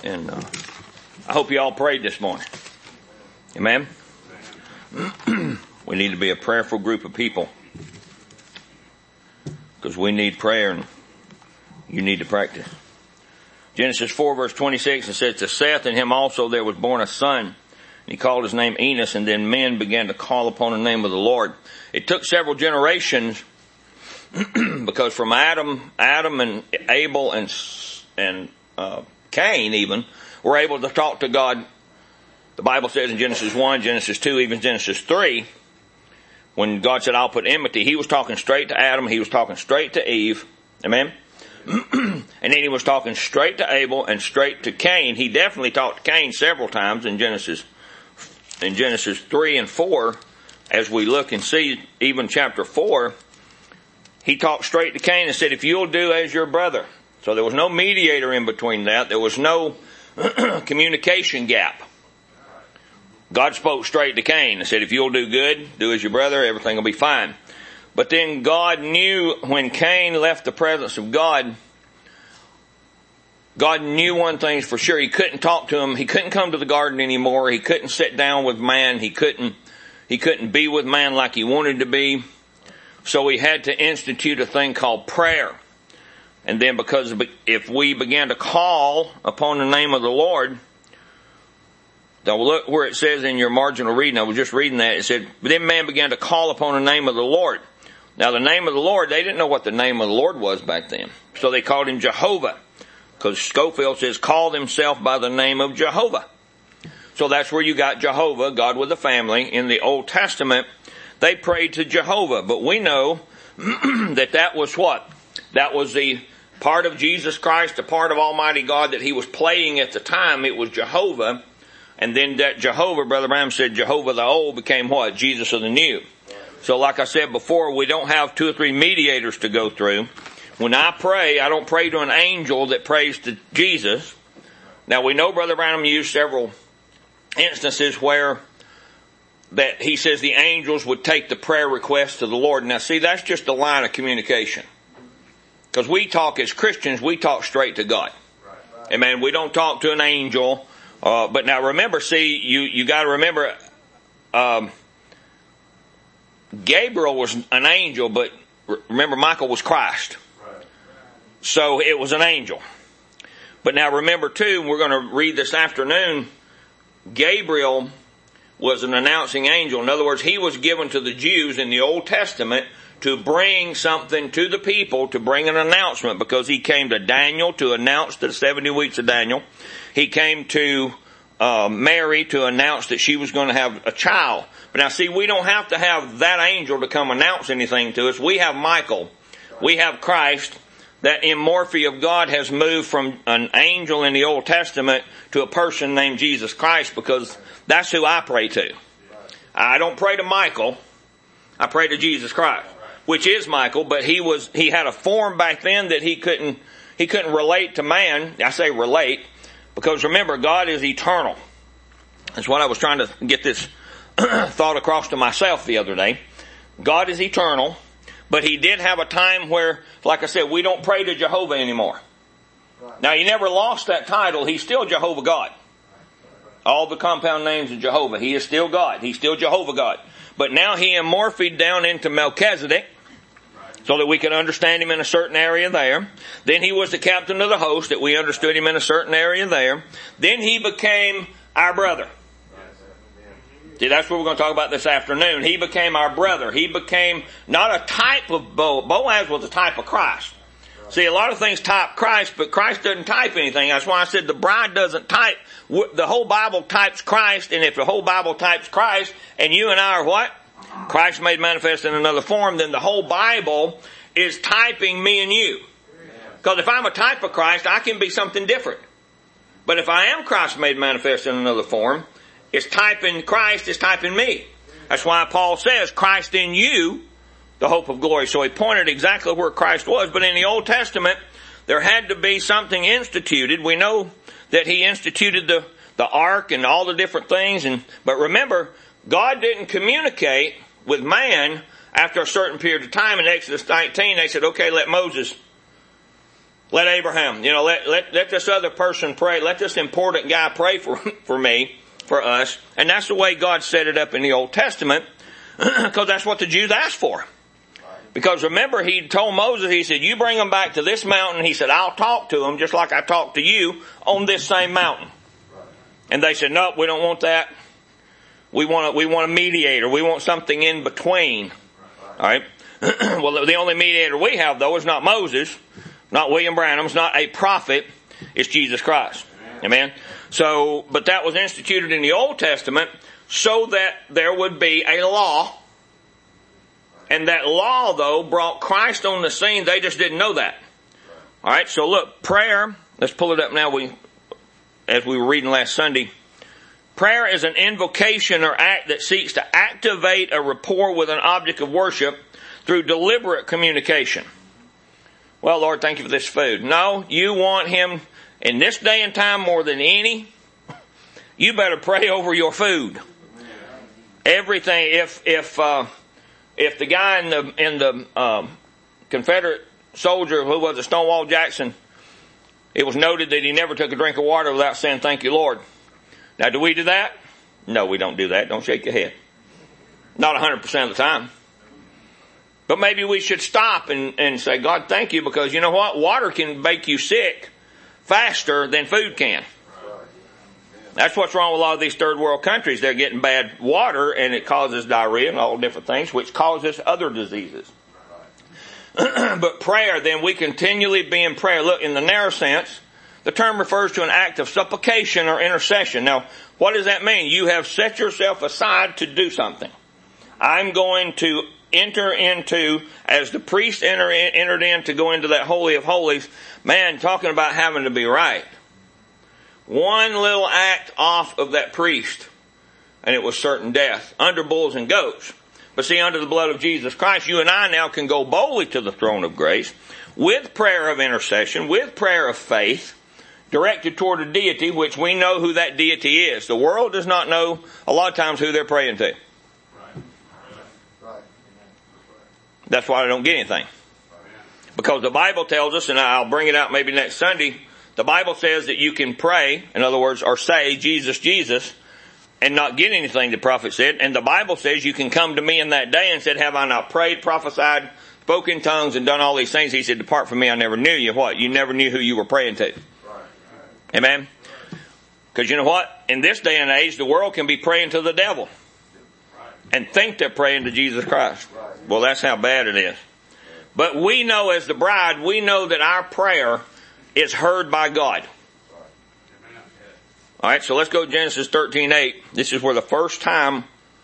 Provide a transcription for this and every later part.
And I hope you all prayed this morning. Amen? We need to be a prayerful group of people. Because we need prayer and you need to practice. Genesis 4 verse 26, it says, to Seth and him also there was born a son. He called his name Enos, and then men began to call upon the name of the Lord. It took several generations because from Adam and Abel and Cain even were able to talk to God. The Bible says in Genesis 1, Genesis 2, even Genesis 3, when God said, I'll put enmity, he was talking straight to Adam, he was talking straight to Eve. Amen? And then he was talking straight to Abel and straight to Cain. He definitely talked to Cain several times in Genesis 3 and 4. As we look and see, even chapter 4, he talked straight to Cain and said, if you'll do as your brother. So there was no mediator in between that. There was no communication gap. God spoke straight to Cain and said, if you'll do good, do as your brother, everything will be fine. But then God knew when Cain left the presence of God, God knew one thing for sure. He couldn't talk to him. He couldn't come to the garden anymore. He couldn't sit down with man. He couldn't be with man like he wanted to be. So he had to institute a thing called prayer. And then because if we began to call upon the name of the Lord, now look where it says in your marginal reading, I was just reading that, it said, but then man began to call upon the name of the Lord. Now the name of the Lord, they didn't know what the name of the Lord was back then. So they called him Jehovah. Because Scofield says, called himself by the name of Jehovah. So that's where you got Jehovah, God with a family. In the Old Testament, they prayed to Jehovah. But we know that was what? That was the part of Jesus Christ, the part of Almighty God that he was playing at the time. It was Jehovah. And then that Jehovah, Brother Branham said, Jehovah the old became what? Jesus of the new. So like I said before, we don't have 2 or 3 mediators to go through. When I pray, I don't pray to an angel that prays to Jesus. Now we know Brother Branham used several instances where that he says the angels would take the prayer request to the Lord. Now see, that's just a line of communication. Because we talk as Christians, we talk straight to God. Amen. We don't talk to an angel. But now remember, see, you got to remember, Gabriel was an angel, but remember Michael was Christ. So it was an angel. But now remember too, we're going to read this afternoon, Gabriel was an announcing angel. In other words, he was given to the Jews in the Old Testament to bring something to the people, to bring an announcement, because he came to Daniel to announce the 70 weeks of Daniel. He came to Mary to announce that she was going to have a child. But now see, we don't have to have that angel to come announce anything to us. We have Michael. We have Christ. That immorphy of God has moved from an angel in the Old Testament to a person named Jesus Christ, because that's who I pray to. I don't pray to Michael. I pray to Jesus Christ, which is Michael, but he had a form back then that he couldn't relate to man. I say relate, because remember, God is eternal. That's what I was trying to get this thought across to myself the other day. God is eternal. But he did have a time where, like I said, we don't pray to Jehovah anymore. Right. Now, he never lost that title. He's still Jehovah God. All the compound names of Jehovah. He is still God. He's still Jehovah God. But now he immorphed down into Melchizedek so that we can understand him in a certain area there. Then he was the captain of the host, that we understood him in a certain area there. Then he became our brother. See, that's what we're going to talk about this afternoon. He became our brother. He became not a type of Boaz was a type of Christ. See, a lot of things type Christ, but Christ doesn't type anything. That's why I said the bride doesn't type. The whole Bible types Christ, and if the whole Bible types Christ, and you and I are what? Christ made manifest in another form, then the whole Bible is typing me and you. Because if I'm a type of Christ, I can be something different. But if I am Christ made manifest in another form, it's typing Christ, it's typing me. That's why Paul says, Christ in you, the hope of glory. So he pointed exactly where Christ was. But in the Old Testament, there had to be something instituted. We know that he instituted the ark and all the different things. But remember, God didn't communicate with man after a certain period of time. In Exodus 19, they said, okay, let Moses Let Abraham, let this other person pray. Let this important guy pray for me, for us. And that's the way God set it up in the Old Testament, because that's what the Jews asked for. Because remember, he told Moses, he said, you bring them back to this mountain. He said, I'll talk to them just like I talked to you on this same mountain. And they said, no, we don't want that. We want a mediator. We want something in between. All right. Well, the only mediator we have, though, is not Moses, not William Branham, it's not a prophet, it's Jesus Christ. Amen. So, but that was instituted in the Old Testament so that there would be a law. And that law, though, brought Christ on the scene. They just didn't know that. All right, so look, prayer, let's pull it up now, as we were reading last Sunday. Prayer is an invocation or act that seeks to activate a rapport with an object of worship through deliberate communication. Well, Lord, thank you for this food. No, you want Him in this day and time more than any. You better pray over your food. Everything, if the guy in the Confederate soldier who was a Stonewall Jackson, it was noted that he never took a drink of water without saying, thank you, Lord. Now, do we do that? No, we don't do that. Don't shake your head. Not 100% of the time. But maybe we should stop and say, God, thank you, because you know what? Water can make you sick faster than food can. That's what's wrong with a lot of these third world countries. They're getting bad water and it causes diarrhea and all different things, which causes other diseases. But prayer, then we continually be in prayer. Look, in the narrow sense, the term refers to an act of supplication or intercession. Now, what does that mean? You have set yourself aside to do something. I'm going to enter into, as the priest entered in to go into that Holy of Holies, man, talking about having to be right. One little act off of that priest, and it was certain death, under bulls and goats. But see, under the blood of Jesus Christ, you and I now can go boldly to the throne of grace, with prayer of intercession, with prayer of faith, directed toward a deity, which we know who that deity is. The world does not know, a lot of times, who they're praying to. That's why they don't get anything. Because the Bible tells us, and I'll bring it out maybe next Sunday, the Bible says that you can pray, in other words, or say, Jesus, Jesus, and not get anything, the prophet said. And the Bible says you can come to me in that day and said, have I not prayed, prophesied, spoke in tongues, and done all these things? He said, depart from me, I never knew you. What? You never knew who you were praying to. Amen? Because you know what? In this day and age, the world can be praying to the devil and think they're praying to Jesus Christ. Well, that's how bad it is. But we know, as the bride, we know that our prayer is heard by God. All right, so let's go to Genesis 13:8. This is where the first time.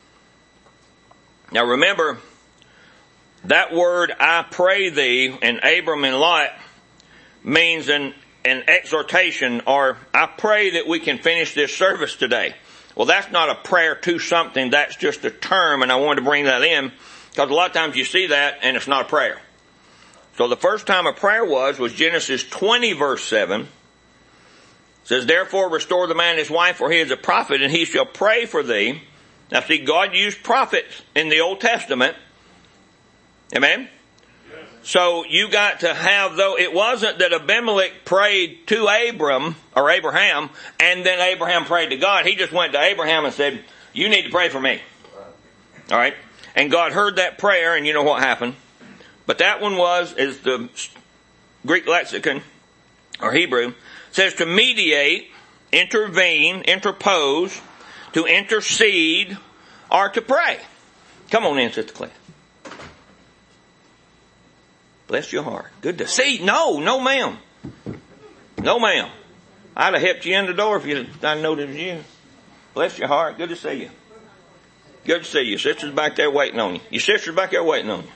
Now remember, that word, I pray thee, in Abram and Lot, means an exhortation, or I pray that we can finish this service today. Well, that's not a prayer to something, that's just a term, and I wanted to bring that in, because a lot of times you see that, and it's not a prayer. So the first time a prayer was Genesis 20 verse 7. It says, therefore restore the man his wife, for he is a prophet, and he shall pray for thee. Now see, God used prophets in the Old Testament. Amen? Yes. So you got to have, though, it wasn't that Abimelech prayed to Abraham, and then Abraham prayed to God. He just went to Abraham and said, you need to pray for me. All right? And God heard that prayer, and you know what happened. But that one is the Greek lexicon, or Hebrew, says to mediate, intervene, interpose, to intercede, or to pray. Come on in, Sister Clay. Bless your heart. Good to see. No, ma'am. No, ma'am. I'd have helped you in the door if I known it was you. Bless your heart. Good to see you. Good to see you. Sister's back there waiting on you. Your sister's back there waiting on you.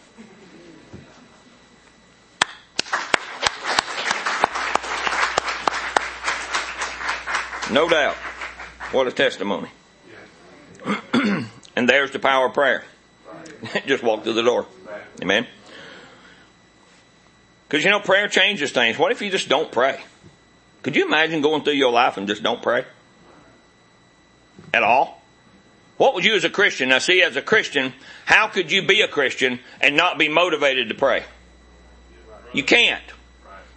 No doubt. What a testimony. And there's the power of prayer. Just walk through the door. Amen. Because you know, prayer changes things. What if you just don't pray? Could you imagine going through your life and just don't pray? At all? What would you as a Christian, now see, as a Christian, how could you be a Christian and not be motivated to pray? You can't.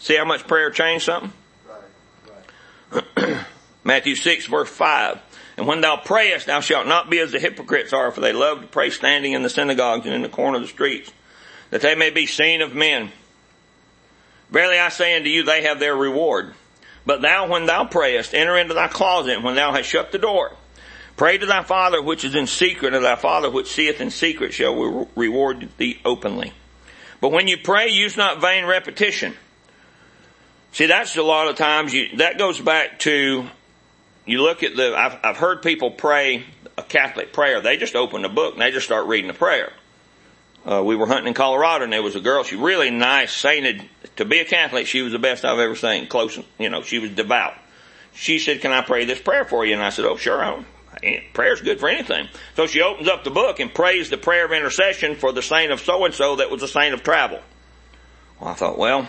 See how much prayer changed something? Right. Matthew 6 verse 5. And when thou prayest, thou shalt not be as the hypocrites are, for they love to pray standing in the synagogues and in the corner of the streets, that they may be seen of men. Verily I say unto you, they have their reward. But thou, when thou prayest, enter into thy closet, and when thou hast shut the door, pray to thy Father which is in secret, and thy Father which seeth in secret shall reward thee openly. But when you pray, use not vain repetition. See, that's a lot of times, that goes back to, you look at I've heard people pray a Catholic prayer. They just open the book and they just start reading the prayer. We were hunting in Colorado and there was a girl, she really nice, sainted. To be a Catholic, she was the best I've ever seen. Close, she was devout. She said, can I pray this prayer for you? And I said, oh, sure. Prayer's good for anything. So she opens up the book and prays the prayer of intercession for the saint of so-and-so that was a saint of travel. Well, I thought, well,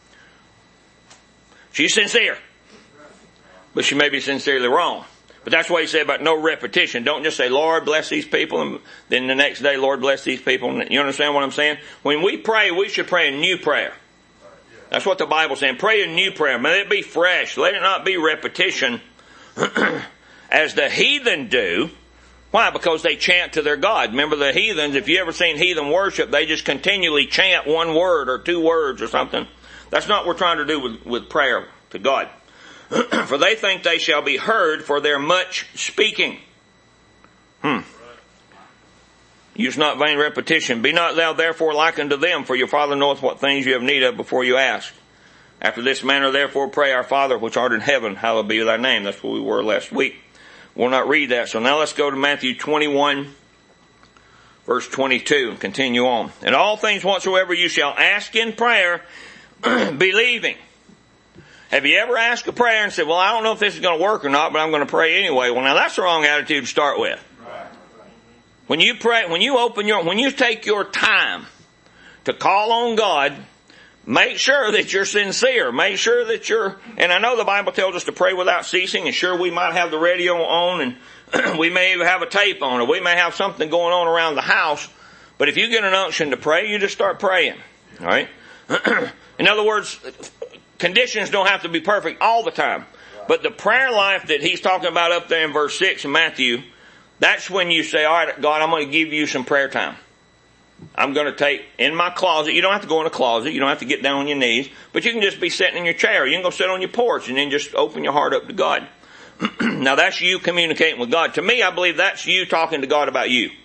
she's sincere. But she may be sincerely wrong. But that's what he said about no repetition. Don't just say, Lord, bless these people, and then the next day, Lord, bless these people. You understand what I'm saying? When we pray, we should pray a new prayer. That's what the Bible's saying. Pray a new prayer. Let it be fresh. Let it not be repetition as the heathen do. Why? Because they chant to their God. Remember the heathens, if you ever seen heathen worship, they just continually chant one word or two words or something. That's not what we're trying to do with prayer to God. For they think they shall be heard for their much speaking. Use not vain repetition. Be not thou therefore like unto them, for your Father knoweth what things you have need of before you ask. After this manner therefore pray, our Father which art in heaven, hallowed be thy name. That's where we were last week. We'll not read that. So now let's go to Matthew 21, verse 22, and continue on. And all things whatsoever you shall ask in prayer, believing. Have you ever asked a prayer and said, well, I don't know if this is going to work or not, but I'm going to pray anyway? Well, now that's the wrong attitude to start with. When you pray, when you take your time to call on God, make sure that you're sincere. Make sure that and I know the Bible tells us to pray without ceasing, and sure we might have the radio on, and we may even have a tape on, or we may have something going on around the house, but if you get an unction to pray, you just start praying. Alright? In other words, conditions don't have to be perfect all the time. But the prayer life that he's talking about up there in verse 6 in Matthew, that's when you say, all right, God, I'm going to give you some prayer time. I'm going to take in my closet. You don't have to go in a closet. You don't have to get down on your knees. But you can just be sitting in your chair. You can go sit on your porch and then just open your heart up to God. Now that's you communicating with God. To me, I believe that's you talking to God about you.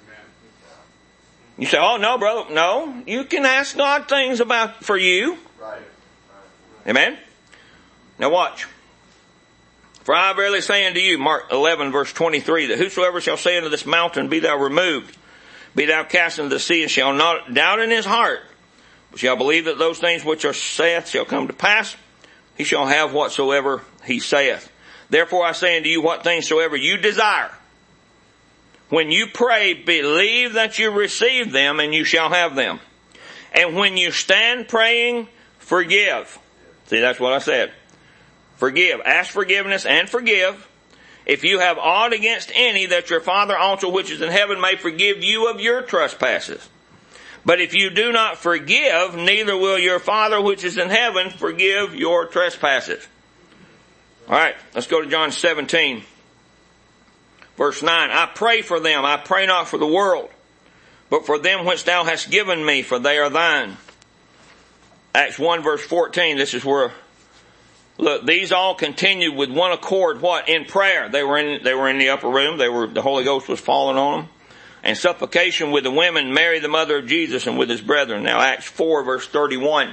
You say, oh no, brother. No, you can ask God things for you. Right. Amen? Now watch. For I verily say unto you, Mark 11 verse 23, that whosoever shall say unto this mountain, be thou removed, be thou cast into the sea, and shall not doubt in his heart, but shall believe that those things which are saith shall come to pass, he shall have whatsoever he saith. Therefore I say unto you, what things soever you desire, when you pray, believe that you receive them, and you shall have them. And when you stand praying, forgive. See, that's what I said. Forgive. Ask forgiveness and forgive. If you have aught against any, that your Father also which is in heaven may forgive you of your trespasses. But if you do not forgive, neither will your Father which is in heaven forgive your trespasses. Alright, let's go to John 17. Verse 9. I pray for them. I pray not for the world, but for them which thou hast given me, for they are thine. Acts 1 verse 14. This is where, look, these all continued with one accord, what? In prayer. They were in the upper room. The Holy Ghost was falling on them. And supplication with the women, Mary the mother of Jesus, and with his brethren. Now Acts 4 verse 31.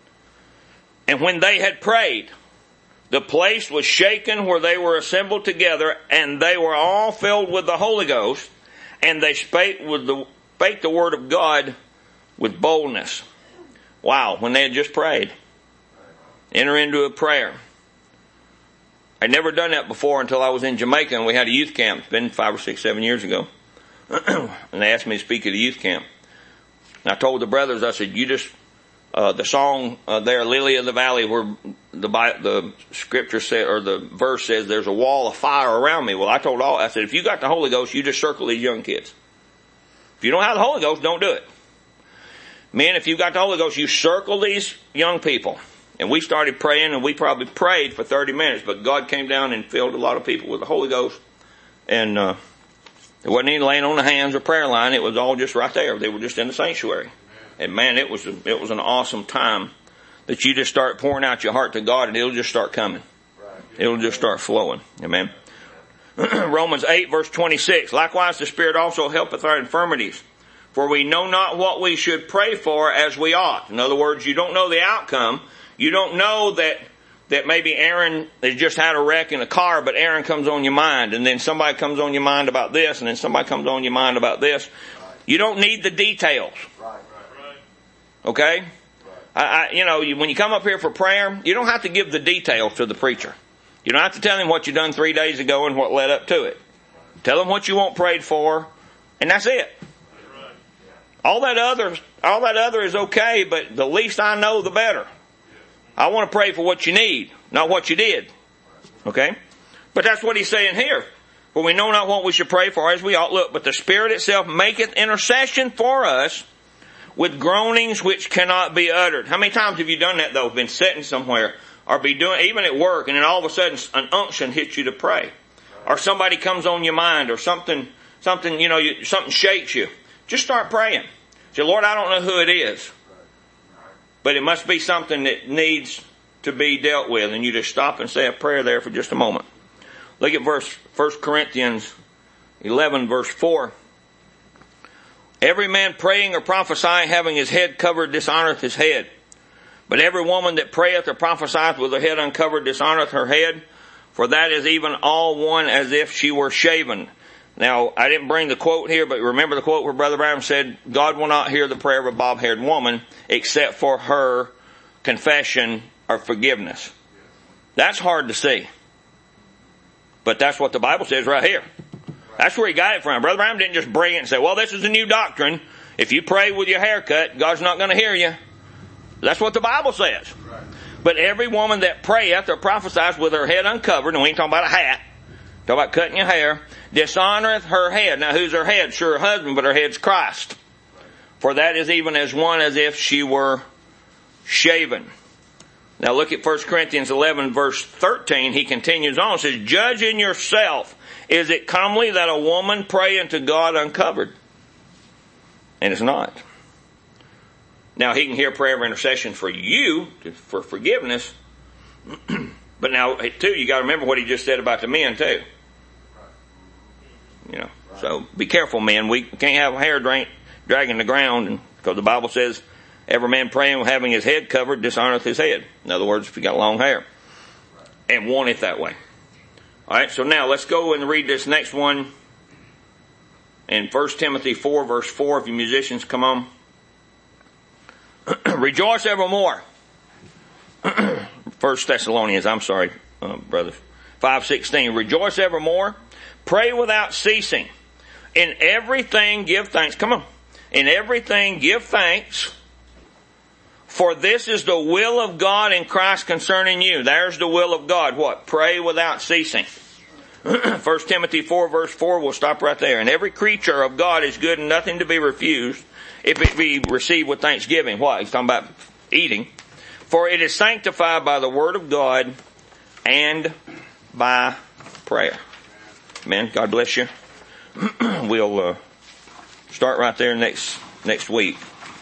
And when they had prayed, the place was shaken where they were assembled together, and they were all filled with the Holy Ghost, and they spake the word of God with boldness. Wow, when they had just prayed. Enter into a prayer. I'd never done that before until I was in Jamaica, and we had a youth camp. It's been 5 or 6, 7 years ago. And they asked me to speak at the youth camp. And I told the brothers, I said, you just, the song there, Lily of the Valley, where the scripture said, or the verse says, there's a wall of fire around me. Well, I said, if you got the Holy Ghost, you just circle these young kids. If you don't have the Holy Ghost, don't do it. Men, if you got the Holy Ghost, you circle these young people. And we started praying, and we probably prayed for 30 minutes, but God came down and filled a lot of people with the Holy Ghost. And there wasn't any laying on the hands or prayer line. It was all just right there. They were just in the sanctuary. And man, it was an awesome time that you just start pouring out your heart to God, and it'll just start coming. It'll just start flowing. Amen. Romans 8 verse 26. Likewise the Spirit also helpeth our infirmities. For we know not what we should pray for as we ought. In other words, you don't know the outcome. You don't know that maybe Aaron has just had a wreck in a car, but Aaron comes on your mind, and then somebody comes on your mind about this, and then somebody comes on your mind about this. You don't need the details. Okay? When you come up here for prayer, you don't have to give the details to the preacher. You don't have to tell him what you done 3 days ago and what led up to it. Tell him what you want prayed for, and that's it. All that other is okay, but the least I know, the better. I want to pray for what you need, not what you did. Okay? But that's what he's saying here. For we know not what we should pray for as we ought. Look, but the Spirit itself maketh intercession for us with groanings which cannot be uttered. How many times have you done that though? Been sitting somewhere, or be doing, even at work, and then all of a sudden an unction hits you to pray. Or somebody comes on your mind, or something shakes you. Just start praying. Say, Lord, I don't know who it is, but it must be something that needs to be dealt with. And you just stop and say a prayer there for just a moment. Look at 1 Corinthians 11 verse 4. Every man praying or prophesying having his head covered dishonoreth his head. But every woman that prayeth or prophesieth with her head uncovered dishonoreth her head. For that is even all one as if she were shaven. Now, I didn't bring the quote here, but remember the quote where Brother Branham said, God will not hear the prayer of a bob-haired woman except for her confession or forgiveness. That's hard to see. But that's what the Bible says right here. That's where he got it from. Brother Branham didn't just bring it and say, well, this is a new doctrine. If you pray with your hair cut, God's not going to hear you. That's what the Bible says. But every woman that prayeth or prophesieth with her head uncovered, and we ain't talking about a hat, talking about cutting your hair, dishonoreth her head. Now who's her head? Sure, her husband, but her head's Christ. For that is even as one as if she were shaven. Now look at 1 Corinthians 11 verse 13. He continues on. It says, judge in yourself. Is it comely that a woman pray unto God uncovered? And it's not. Now he can hear prayer of intercession for you, for forgiveness. But now, too, you got to remember what he just said about the men, too. So be careful, men. We can't have hair dragging the ground, because the Bible says, every man praying having his head covered dishonoreth his head. In other words, if you got long hair. And want it that way. Alright, so now let's go and read this next one in 1 Timothy 4 verse 4. If you musicians come on. Rejoice evermore. 1 Thessalonians, brother. 5:16. Rejoice evermore. Pray without ceasing. In everything give thanks. Come on. In everything give thanks. For this is the will of God in Christ concerning you. There's the will of God. What? Pray without ceasing. 1 Timothy 4 verse 4, we'll stop right there. And every creature of God is good and nothing to be refused, if it be received with thanksgiving. What? He's talking about eating. For it is sanctified by the word of God and by prayer. Amen. God bless you. We'll start right there next week.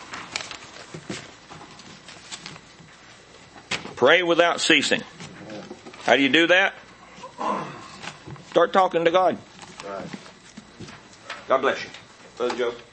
Pray without ceasing. How do you do that? Start talking to God. God bless you. Brother Joe.